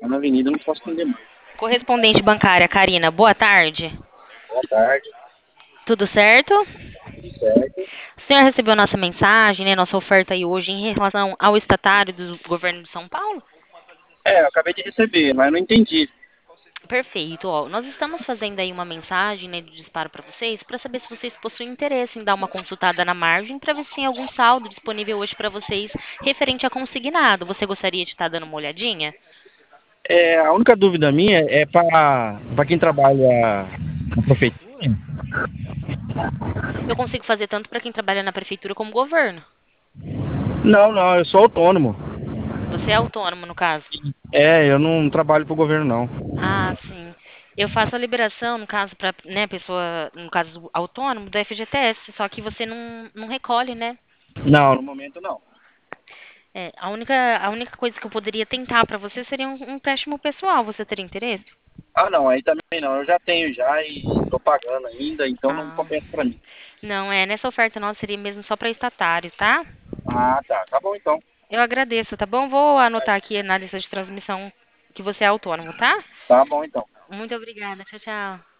Tá na avenida, eu não posso atender mais. Correspondente bancária, Karina, boa tarde. Boa tarde, Tudo certo? tudo certo? O senhor recebeu nossa mensagem, né, nossa oferta aí hoje em relação ao estatário do governo de São Paulo? É, eu acabei de receber, mas eu não entendi. Perfeito. Ó, nós estamos fazendo aí uma mensagem, né, de disparo para vocês, para saber se vocês possuem interesse em dar uma consultada na margem, para ver se tem algum saldo disponível hoje para vocês referente a consignado. Você gostaria de estar dando uma olhadinha? É, a única dúvida minha é para quem trabalha na prefeitura? Eu consigo fazer tanto para quem trabalha na prefeitura como governo. Não, não, eu sou autônomo. Você é autônomo, no caso? É, eu não trabalho para o governo, não. Ah, sim. Eu faço a liberação, no caso, para, né, pessoa, no caso, autônomo, do FGTS, só que você não recolhe, né? Não, no momento não. É, a única coisa que eu poderia tentar para você seria um empréstimo pessoal. Você teria interesse? Ah, não, aí também não. Eu já tenho já e tô pagando ainda, então não Ah, compensa para mim. não, nessa oferta nossa seria mesmo só para estatário, tá? Ah, tá. Tá bom então. Eu agradeço, tá bom? Vou anotar aqui na lista de transmissão que você é autônomo, tá? Tá bom então. Muito obrigada. Tchau, tchau.